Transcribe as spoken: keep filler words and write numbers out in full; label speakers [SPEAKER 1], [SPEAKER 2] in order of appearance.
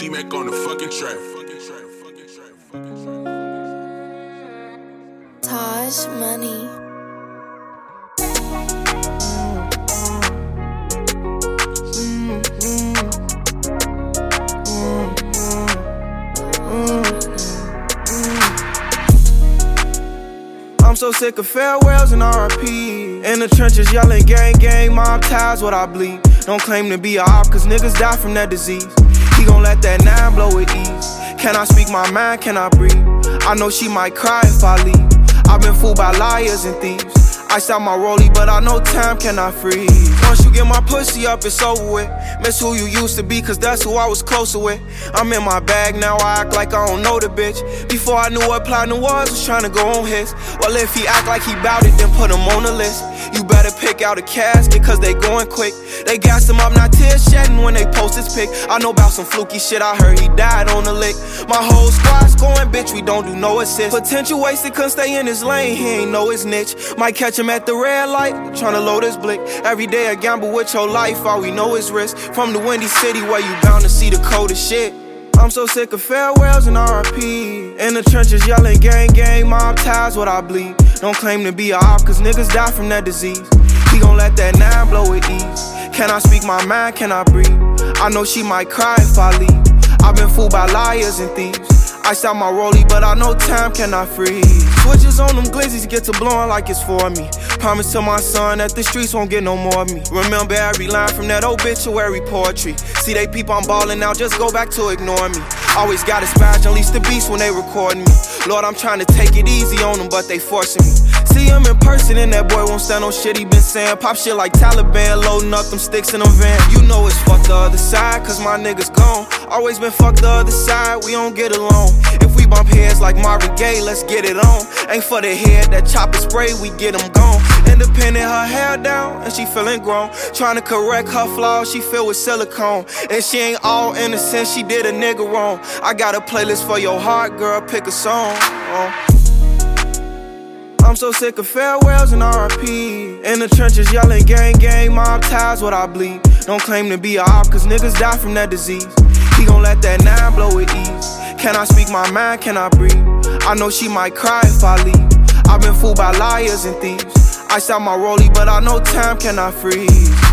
[SPEAKER 1] D-Mac on the fucking track.
[SPEAKER 2] Taj Money.
[SPEAKER 3] I'm so sick of farewells and R I P. In the trenches yelling gang gang, mob ties what I bleed. Don't claim to be a op cause niggas die from that disease. He gon' let that nine blow with ease. Can I speak my mind, can I breathe? I know she might cry if I leave. I've been fooled by liars and thieves. I out my rollie, but I know time cannot freeze. Once you get my pussy up, it's over with. Miss who you used to be, cause that's who I was closer with. I'm in my bag now, I act like I don't know the bitch. Before I knew what platinum was, was trying to go on his. Well, if he act like he bout it, then put him on the list. You better pick out a casket, cause they going quick. They gassed him up, not tears shedding when they post his pic. I know about some fluky shit, I heard he died on the lick. My whole squad's going, bitch, we don't do no assist. Potential wasted, couldn't stay in his lane, he ain't know his niche. Might catch him at the red light, tryna load his blick. Every day I gamble with your life, all we know is risk. From the windy city where you bound to see the coldest shit. I'm so sick of farewells and R I P. In the trenches yelling gang gang, mob ties what I bleed. Don't claim to be a op cause niggas die from that disease. He gon' let that nine blow with ease. Can I speak my mind, can I breathe? I know she might cry if I leave. I've been fooled by liars and thieves. I out my rollie, but I know time cannot freeze. Switches on them glizzies get to blowing like it's for me. Promise to my son that the streets won't get no more of me. Remember every line from that obituary poetry. See they peep I'm ballin' now, just go back to ignore me. Always gotta smash, unleash the beast when they recordin' me. Lord, I'm trying to take it easy on them, but they forcing me. See him in person and that boy won't stand on shit he been saying. Pop shit like Taliban, loading up them sticks in them van. You know it's fuck the other side, cause my niggas gone. Always been fuck the other side, we don't get along. If we bump heads like Marvin Gaye, let's get it on. Ain't for the head, that chopper spray, we get them gone. Independent, her hair down, and she feeling grown. Trying to correct her flaws, she filled with silicone. And she ain't all innocent, she did a nigga wrong. I got a playlist for your heart, girl, pick a song. Oh. I'm so sick of farewells and R I P. In the trenches yelling gang gang, mob ties what I bleed. Don't claim to be a op cause niggas die from that disease. He gon' let that nine blow with ease. Can I speak my mind, can I breathe? I know she might cry if I leave. I've been fooled by liars and thieves. I out my rollie, but I know time cannot freeze.